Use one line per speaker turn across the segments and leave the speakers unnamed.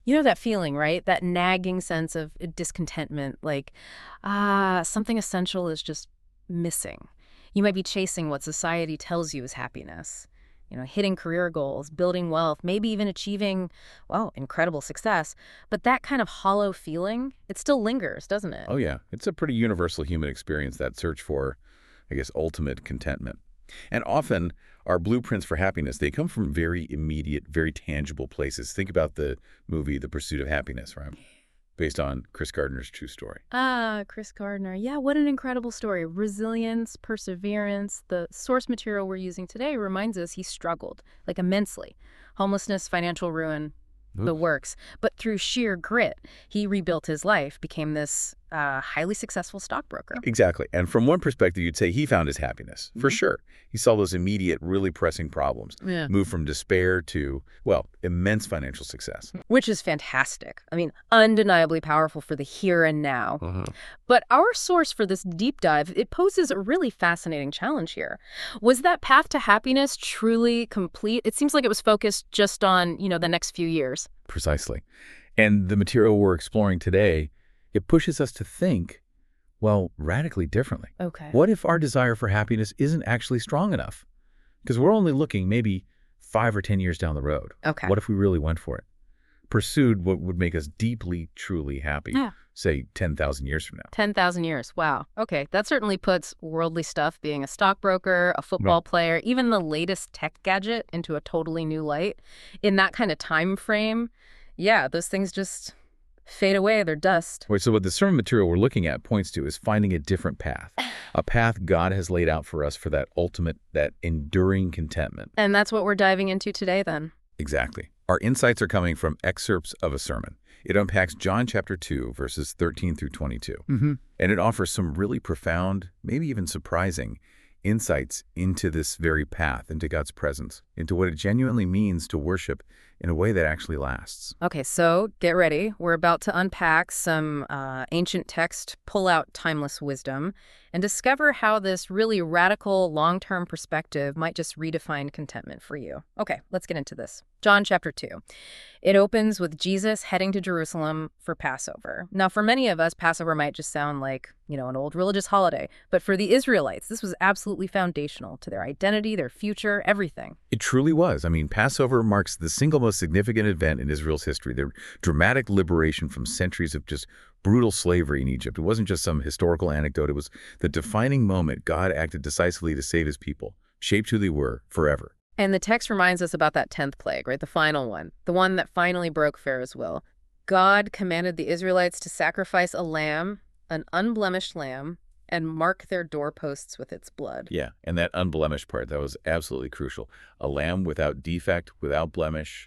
You know that feeling, right? That nagging sense of discontentment, like, something essential is just missing. You might be chasing what society tells you is happiness. Hitting career goals, building wealth, maybe even achieving, well, incredible success. But that kind of hollow feeling, it still lingers, doesn't it?
Oh, yeah. It's a pretty universal human experience, that search for, I guess, ultimate contentment. And often, our blueprints for happiness, they come from very immediate, very tangible places. Think about the movie The Pursuit of Happiness, right? Based on Chris Gardner's true story.
Chris Gardner. Yeah, what an incredible story. Resilience, perseverance. The source material we're using today reminds us he struggled, like immensely. Homelessness, financial ruin, the
Oof.
works. But through sheer grit, he rebuilt his life, became this highly successful stockbroker.
Exactly. And from one perspective, you'd say he found his happiness, for sure. He saw those immediate, really pressing problems,
Yeah.
move from despair to, well, immense financial success.
Which is fantastic. I mean, undeniably powerful for the here and now. But our source for this deep dive, it poses a really fascinating challenge here. Was that path to happiness truly complete? It seems like it was focused just on, the next few years.
Precisely. And the material we're exploring today, it pushes us to think, well, radically differently.
Okay.
What if our desire for happiness isn't actually strong enough? Because we're only looking maybe 5 or 10 years down the road.
Okay.
What if we really went for it? Pursued what would make us deeply, truly happy,
Yeah.
say 10,000 years from now.
10,000 years. Wow. Okay. That certainly puts worldly stuff, being a stockbroker, a football player, even the latest tech gadget into a totally new light. In that kind of time frame, yeah, those things just fade away. They're dust.
Right, so what the sermon material we're looking at points to is finding a different path, a path God has laid out for us for that ultimate, that enduring contentment.
And that's what we're diving into today, then.
Exactly. Our insights are coming from excerpts of a sermon. It unpacks John chapter 2, verses 13 through 22. And it offers some really profound, maybe even surprising, insights into this very path, into God's presence, into what it genuinely means to worship in a way that actually lasts.
Okay, so get ready. We're about to unpack some ancient text, pull out timeless wisdom, and discover how this really radical long-term perspective might just redefine contentment for you. Okay, let's get into this. John chapter 2. It opens with Jesus heading to Jerusalem for Passover. Now, for many of us, Passover might just sound like, an old religious holiday. But for the Israelites, this was absolutely foundational to their identity, their future, everything.
It truly was. I mean, Passover marks the single most significant event in Israel's history, their dramatic liberation from centuries of just brutal slavery in Egypt. It wasn't just some historical anecdote. It was the defining moment God acted decisively to save his people, shaped who they were forever.
And the text reminds us about that 10th plague, right? The final one, the one that finally broke Pharaoh's will. God commanded the Israelites to sacrifice a lamb, an unblemished lamb, and mark their doorposts with its blood.
Yeah, and that unblemished part, that was absolutely crucial. A lamb without defect, without blemish,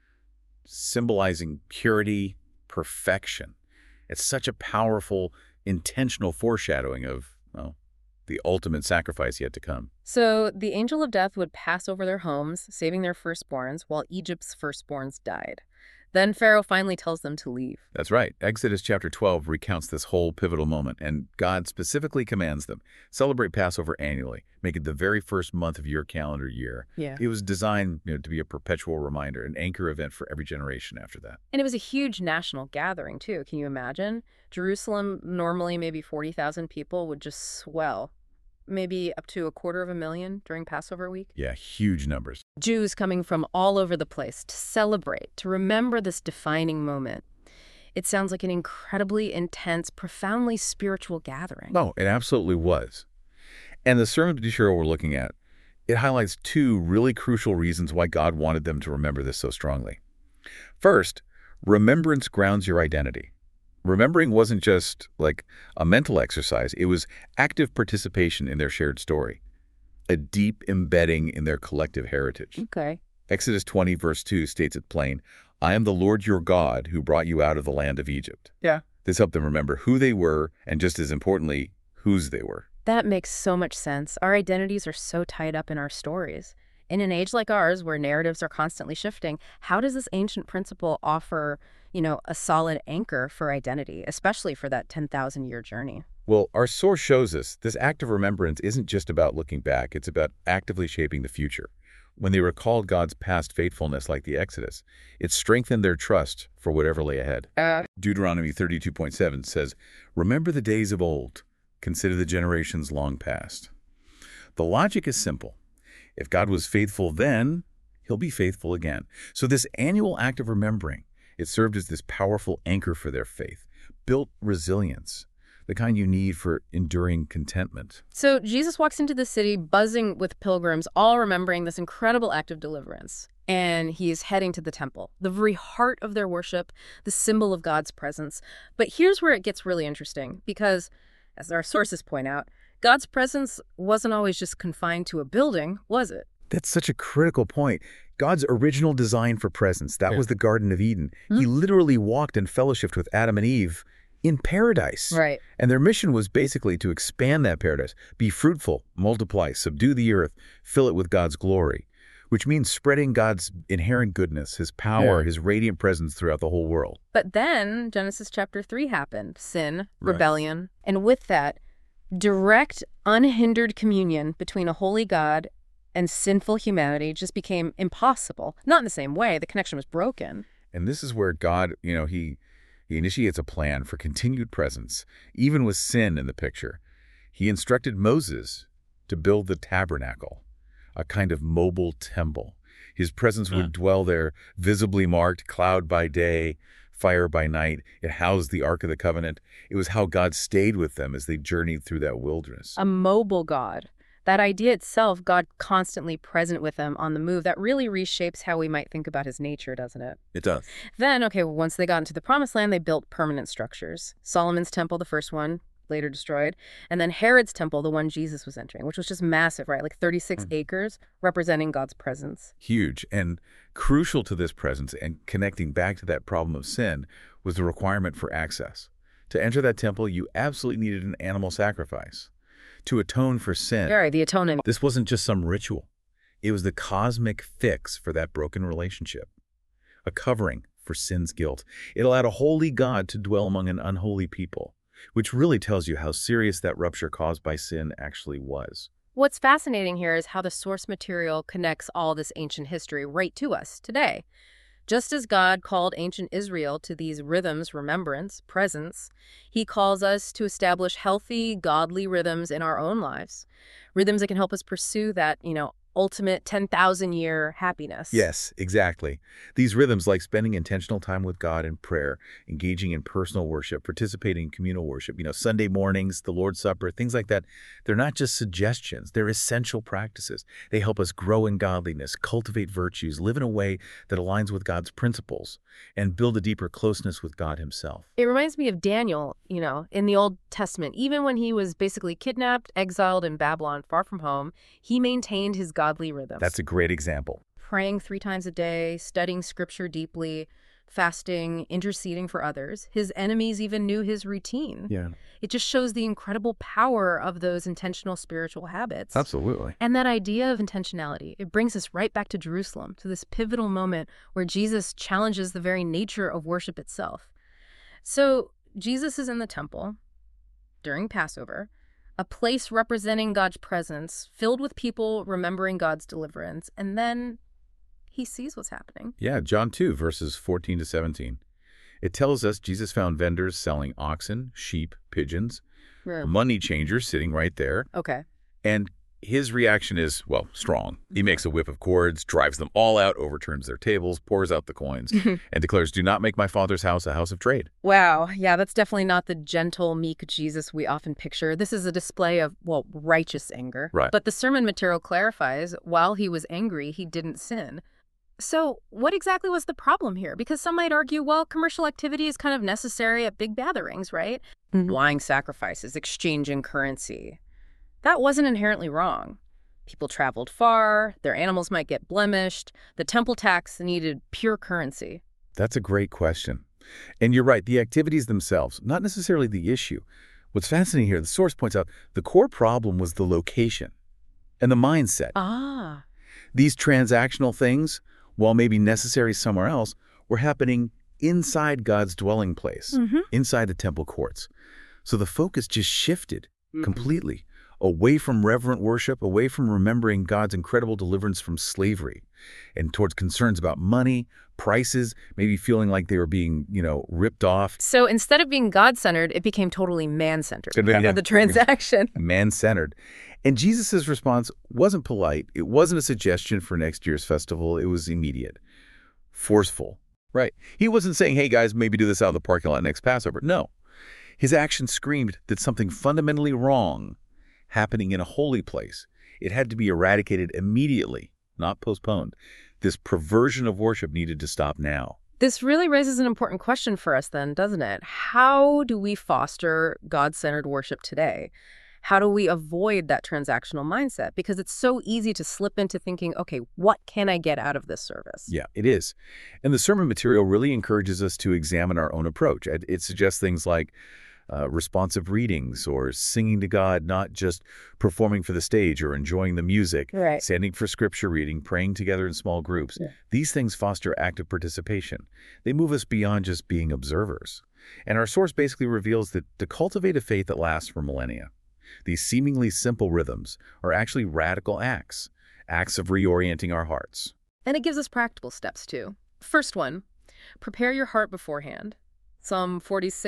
symbolizing purity, perfection. It's such a powerful, intentional foreshadowing of, well, the ultimate sacrifice yet to come.
So the angel of death would pass over their homes, saving their firstborns, while Egypt's firstborns died. Then Pharaoh finally tells them to leave.
That's right. Exodus chapter 12 recounts this whole pivotal moment, and God specifically commands them, celebrate Passover annually, make it the very first month of your calendar year.
Yeah.
It was designed to be a perpetual reminder, an anchor event for every generation after that.
And it was a huge national gathering, too. Can you imagine? Jerusalem, normally maybe 40,000 people, would just swell. Maybe up to 250,000 during Passover week.
Yeah, huge numbers.
Jews coming from all over the place to celebrate, to remember this defining moment. It sounds like an incredibly intense, profoundly spiritual gathering.
No, it absolutely was. And the sermon material we're looking at, it highlights two really crucial reasons why God wanted them to remember this so strongly. First, remembrance grounds your identity. Remembering wasn't just like a mental exercise. It was active participation in their shared story, a deep embedding in their collective heritage.
Okay.
Exodus 20, verse 2 states it plain, I am the Lord your God who brought you out of the land of Egypt.
Yeah.
This helped them remember who they were and, just as importantly, whose they were.
That makes so much sense. Our identities are so tied up in our stories. In an age like ours, where narratives are constantly shifting, how does this ancient principle offer, a solid anchor for identity, especially for that 10,000-year journey?
Well, our source shows us this act of remembrance isn't just about looking back. It's about actively shaping the future. When they recalled God's past faithfulness like the Exodus, it strengthened their trust for whatever lay ahead. Deuteronomy 32:7 says, "Remember the days of old. Consider the generations long past." The logic is simple. If God was faithful then, he'll be faithful again. So this annual act of remembering, it served as this powerful anchor for their faith, built resilience, the kind you need for enduring contentment.
So Jesus walks into the city buzzing with pilgrims, all remembering this incredible act of deliverance. And he is heading to the temple, the very heart of their worship, the symbol of God's presence. But here's where it gets really interesting, because, as our sources point out, God's presence wasn't always just confined to a building, was it?
That's such a critical point. God's original design for presence, that was the Garden of Eden. He literally walked and fellowshiped with Adam and Eve in paradise.
Right.
And their mission was basically to expand that paradise, be fruitful, multiply, subdue the earth, fill it with God's glory, which means spreading God's inherent goodness, his power, his radiant presence throughout the whole world.
But then Genesis chapter 3 happened, sin, rebellion, and with that, direct, unhindered communion between a holy God and sinful humanity just became impossible. Not in the same way, the connection was broken.
And this is where God, he initiates a plan for continued presence, even with sin in the picture. He instructed Moses to build the tabernacle, a kind of mobile temple. His presence would dwell there, visibly marked, cloud by day, fire by night. It housed the Ark of the Covenant. It was how God stayed with them as they journeyed through that wilderness.
A mobile God. That idea itself, God constantly present with them on the move, that really reshapes how we might think about his nature, doesn't it?
It does.
Then, once they got into the Promised Land, they built permanent structures. Solomon's temple, the first one, later destroyed. And then Herod's temple, the one Jesus was entering, which was just massive, right? Like 36 acres, representing God's presence.
Huge. And crucial to this presence and connecting back to that problem of sin was the requirement for access. To enter that temple, you absolutely needed an animal sacrifice to atone for sin.
Right, the atonement.
This wasn't just some ritual. It was the cosmic fix for that broken relationship, a covering for sin's guilt. It allowed a holy God to dwell among an unholy people, which really tells you how serious that rupture caused by sin actually was.
What's fascinating here is how the source material connects all this ancient history right to us today. Just as God called ancient Israel to these rhythms, remembrance, presence, he calls us to establish healthy, godly rhythms in our own lives. Rhythms that can help us pursue that, ultimate 10,000-year happiness.
Yes, exactly. These rhythms, like spending intentional time with God in prayer, engaging in personal worship, participating in communal worship, Sunday mornings, the Lord's Supper, things like that, they're not just suggestions, they're essential practices. They help us grow in godliness, cultivate virtues, live in a way that aligns with God's principles, and build a deeper closeness with God himself.
It reminds me of Daniel, in the Old Testament. Even when he was basically kidnapped, exiled in Babylon, far from home, he maintained his godly rhythms.
That's a great example.
Praying 3 times a day, studying scripture deeply, fasting, interceding for others. His enemies even knew his routine.
Yeah.
It just shows the incredible power of those intentional spiritual habits.
Absolutely.
And that idea of intentionality, it brings us right back to Jerusalem, to this pivotal moment where Jesus challenges the very nature of worship itself. So Jesus is in the temple during Passover, a place representing God's presence, filled with people remembering God's deliverance, and then he sees what's happening.
Yeah, John 2, verses 14 to 17. It tells us Jesus found vendors selling oxen, sheep, pigeons, money changers sitting right there.
Okay.
And his reaction is, strong. He makes a whip of cords, drives them all out, overturns their tables, pours out the coins, and declares, "Do not make my Father's house a house of trade."
Wow. Yeah, that's definitely not the gentle, meek Jesus we often picture. This is a display of, righteous anger.
Right.
But the sermon material clarifies, while he was angry, he didn't sin. So what exactly was the problem here? Because some might argue, commercial activity is kind of necessary at big gatherings, right? Buying sacrifices, exchanging currency. That wasn't inherently wrong. People traveled far, their animals might get blemished, the temple tax needed pure currency.
That's a great question. And you're right, the activities themselves, not necessarily the issue. What's fascinating here, the source points out, the core problem was the location and the mindset.
Ah.
These transactional things, while maybe necessary somewhere else, were happening inside God's dwelling place, inside the temple courts. So the focus just shifted completely, away from reverent worship, away from remembering God's incredible deliverance from slavery, and towards concerns about money, prices, maybe feeling like they were being, ripped off.
So instead of being God-centered, it became totally man-centered.
Yeah.
The transaction.
Man-centered. And Jesus' response wasn't polite. It wasn't a suggestion for next year's festival. It was immediate, forceful. Right. He wasn't saying, hey, guys, maybe do this out of the parking lot next Passover. No. His action screamed that something fundamentally wrong happening in a holy place. It had to be eradicated immediately, not postponed. This perversion of worship needed to stop now.
This really raises an important question for us then, doesn't it? How do we foster God-centered worship today? How do we avoid that transactional mindset? Because it's so easy to slip into thinking, okay, what can I get out of this service?
Yeah, it is. And the sermon material really encourages us to examine our own approach. It suggests things like responsive readings or singing to God, not just performing for the stage or enjoying the music,
Right.
standing for scripture reading, praying together in small groups.
Yeah.
These things foster active participation. They move us beyond just being observers. And our source basically reveals that to cultivate a faith that lasts for millennia, these seemingly simple rhythms are actually radical acts of reorienting our hearts.
And it gives us practical steps, too. First one, prepare your heart beforehand. Psalm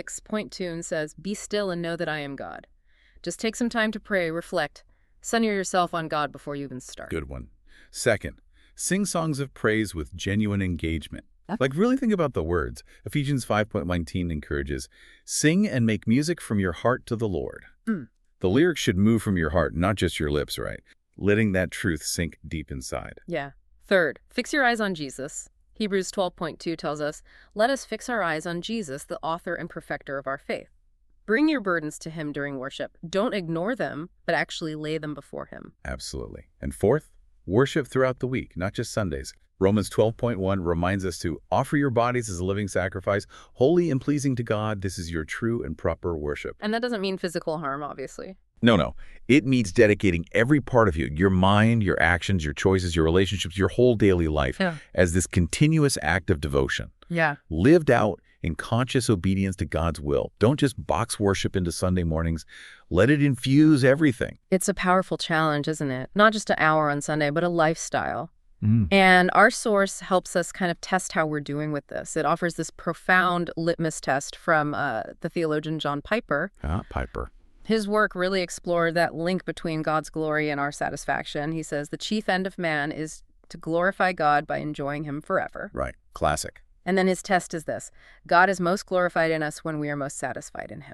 46.2 says, "Be still and know that I am God." Just take some time to pray, reflect, center yourself on God before you even start.
Good one. Second, sing songs of praise with genuine engagement. Like, really think about the words. Ephesians 5:19 encourages, sing and make music from your heart to the Lord. The lyrics should move from your heart, not just your lips, right? Letting that truth sink deep inside.
Yeah. Third, fix your eyes on Jesus. Hebrews 12.2 tells us, "Let us fix our eyes on Jesus, the author and perfecter of our faith." Bring your burdens to him during worship. Don't ignore them, but actually lay them before him.
Absolutely. And fourth, worship throughout the week, not just Sundays. Romans 12.1 reminds us to offer your bodies as a living sacrifice, holy and pleasing to God. This is your true and proper worship.
And that doesn't mean physical harm, obviously.
No. It means dedicating every part of you, your mind, your actions, your choices, your relationships, your whole daily life as this continuous act of devotion.
Yeah.
Lived out in conscious obedience to God's will. Don't just box worship into Sunday mornings. Let it infuse everything.
It's a powerful challenge, isn't it? Not just an hour on Sunday, but a lifestyle. And our source helps us kind of test how we're doing with this. It offers this profound litmus test from the theologian John Piper.
Piper.
His work really explored that link between God's glory and our satisfaction. He says the chief end of man is to glorify God by enjoying him forever.
Right. Classic.
And then his test is this: God is most glorified in us when we are most satisfied in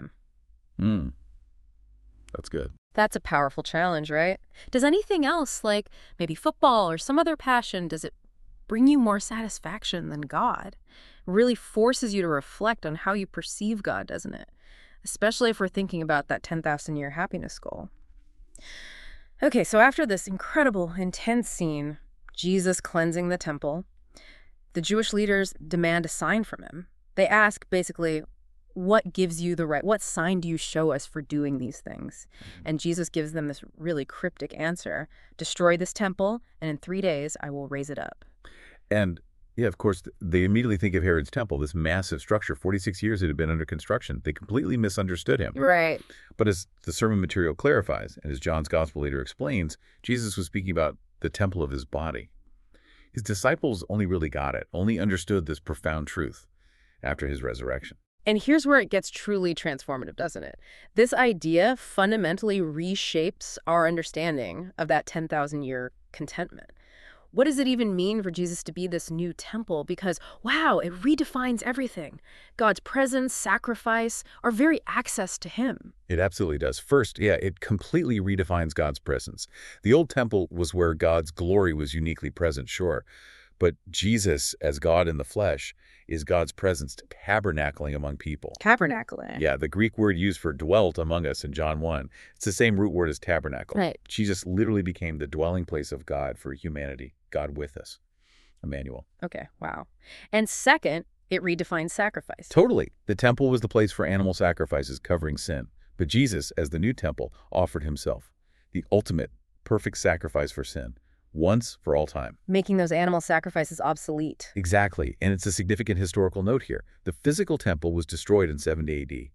him.
That's good.
That's a powerful challenge, right? Does anything else, like maybe football or some other passion, does it bring you more satisfaction than God? It really forces you to reflect on how you perceive God, doesn't it? Especially if we're thinking about that 10,000-year happiness goal. Okay, so after this incredible, intense scene, Jesus cleansing the temple, the Jewish leaders demand a sign from him. They ask, basically, what gives you the right? What sign do you show us for doing these things? And Jesus gives them this really cryptic answer: destroy this temple, and in 3 days I will raise it up.
And yeah, of course, they immediately think of Herod's temple, this massive structure. 46 years it had been under construction. They completely misunderstood him.
Right.
But as the sermon material clarifies, and as John's gospel later explains, Jesus was speaking about the temple of his body. His disciples only really got it, only understood this profound truth after his resurrection.
And here's where it gets truly transformative, doesn't it? This idea fundamentally reshapes our understanding of that 10,000-year contentment. What does it even mean for Jesus to be this new temple? Because, wow, it redefines everything. God's presence, sacrifice, our very access to him.
It absolutely does. First, it completely redefines God's presence. The old temple was where God's glory was uniquely present, sure. But Jesus, as God in the flesh, is God's presence tabernacling among people.
Tabernacling.
Yeah, the Greek word used for dwelt among us in John 1. It's the same root word as tabernacle.
Right.
Jesus literally became the dwelling place of God for humanity, God with us. Emmanuel.
Okay, wow. And second, it redefines sacrifice.
Totally. The temple was the place for animal sacrifices covering sin. But Jesus, as the new temple, offered himself, the ultimate, perfect sacrifice for sin, once for all time.
Making those animal sacrifices obsolete.
Exactly. And it's a significant historical note here. The physical temple was destroyed in 70 AD.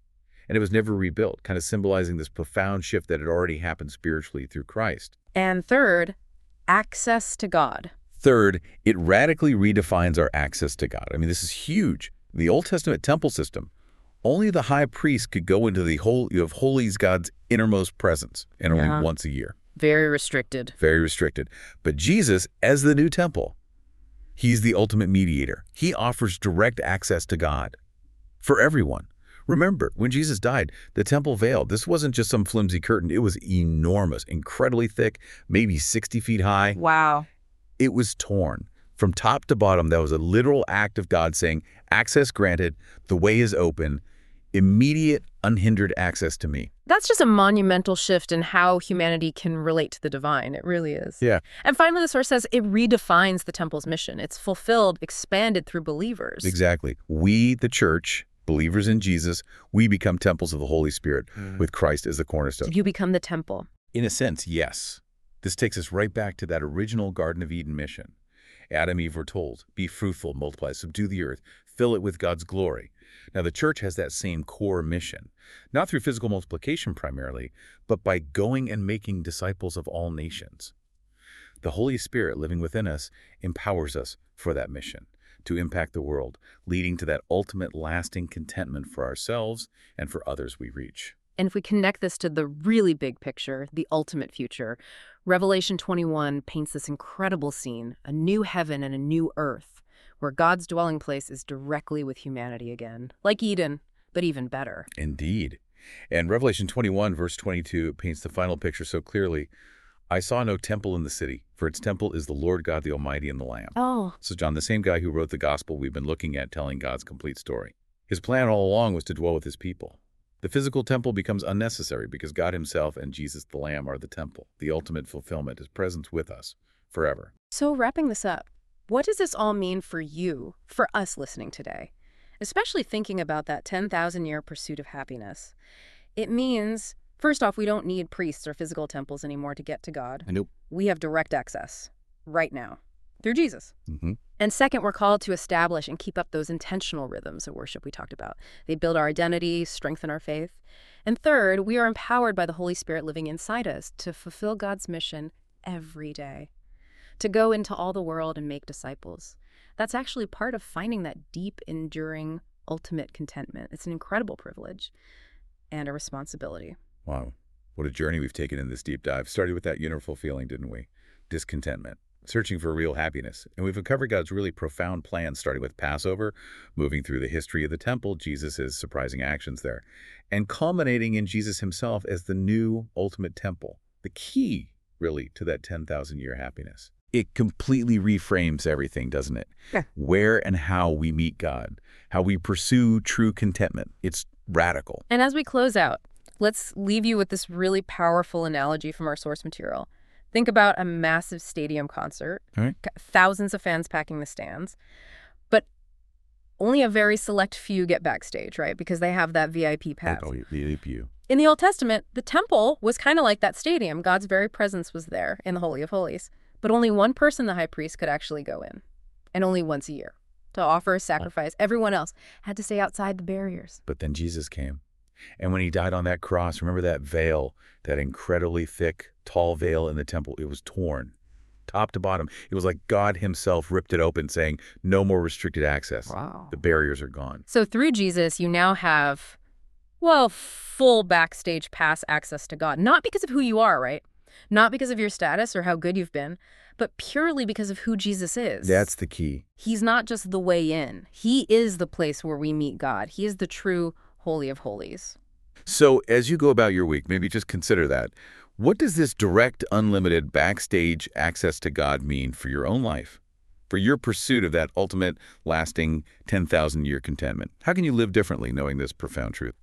and it was never rebuilt, kind of symbolizing this profound shift that had already happened spiritually through Christ.
And third, access to God.
Third, it radically redefines our access to God. I mean, this is huge. The Old Testament temple system, only the high priest could go into the Holy of Holies, God's innermost presence, and only once a year.
Very restricted.
Very restricted. But Jesus, as the new temple, he's the ultimate mediator. He offers direct access to God for everyone. Remember, when Jesus died, the temple veil, this wasn't just some flimsy curtain. It was enormous, incredibly thick, maybe 60 feet high.
Wow.
It was torn. From top to bottom, that was a literal act of God saying, access granted, the way is open, immediate, unhindered access to me.
That's just a monumental shift in how humanity can relate to the divine. It really is.
Yeah.
And finally, the source says it redefines the temple's mission. It's fulfilled, expanded through believers.
Exactly. We, the church, believers in Jesus, we become temples of the Holy Spirit with Christ as the cornerstone.
You become the temple.
In a sense, yes. This takes us right back to that original Garden of Eden mission. Adam and Eve were told, be fruitful, multiply, subdue the earth, fill it with God's glory. Now, the church has that same core mission, not through physical multiplication primarily, but by going and making disciples of all nations. The Holy Spirit living within us empowers us for that mission, to impact the world, leading to that ultimate lasting contentment for ourselves and for others we reach.
And if we connect this to the really big picture, the ultimate future, Revelation 21 paints this incredible scene, a new heaven and a new earth, where God's dwelling place is directly with humanity again, like Eden, but even better.
Indeed. And Revelation 21, verse 22, paints the final picture so clearly. I saw no temple in the city, for its temple is the Lord God the Almighty and the Lamb.
Oh.
So John, the same guy who wrote the gospel we've been looking at, telling God's complete story. His plan all along was to dwell with his people. The physical temple becomes unnecessary because God himself and Jesus the Lamb are the temple. The ultimate fulfillment is presence with us forever.
So wrapping this up, what does this all mean for you, for us listening today? Especially thinking about that 10,000-year pursuit of happiness. It means, first off, we don't need priests or physical temples anymore to get to God.
Nope.
We have direct access right now through Jesus.
Mm-hmm.
And second, we're called to establish and keep up those intentional rhythms of worship we talked about. They build our identity, strengthen our faith. And third, we are empowered by the Holy Spirit living inside us to fulfill God's mission every day, to go into all the world and make disciples. That's actually part of finding that deep, enduring, ultimate contentment. It's an incredible privilege and a responsibility.
Wow. What a journey we've taken in this deep dive. Started with that universal feeling, didn't we? Discontentment. Searching for real happiness. And we've uncovered God's really profound plan, starting with Passover, moving through the history of the temple, Jesus' surprising actions there, and culminating in Jesus himself as the new ultimate temple, the key, really, to that 10,000-year happiness. It completely reframes everything, doesn't it?
Yeah.
Where and how we meet God, how we pursue true contentment. It's radical.
And as we close out, let's leave you with this really powerful analogy from our source material. Think about a massive stadium concert,
All right.
thousands of fans packing the stands, but only a very select few get backstage, right? Because they have that VIP pass.
Oh, VIP.
In the Old Testament, the temple was kind of like that stadium. God's very presence was there in the Holy of Holies. But only one person, the high priest, could actually go in, and only once a year, to offer a sacrifice. Everyone else had to stay outside the barriers.
But then Jesus came. And when he died on that cross, remember that veil, that incredibly thick, tall veil in the temple? It was torn, top to bottom. It was like God himself ripped it open, saying, no more restricted access.
Wow.
The barriers are gone.
So through Jesus, you now have, well, full backstage pass access to God. Not because of who you are, right? Not because of your status or how good you've been, but purely because of who Jesus is.
That's the key.
He's not just the way in. He is the place where we meet God. He is the true Holy of Holies.
So as you go about your week, maybe just consider that. What does this direct, unlimited backstage access to God mean for your own life? For your pursuit of that ultimate, lasting, 10,000-year contentment? How can you live differently knowing this profound truth?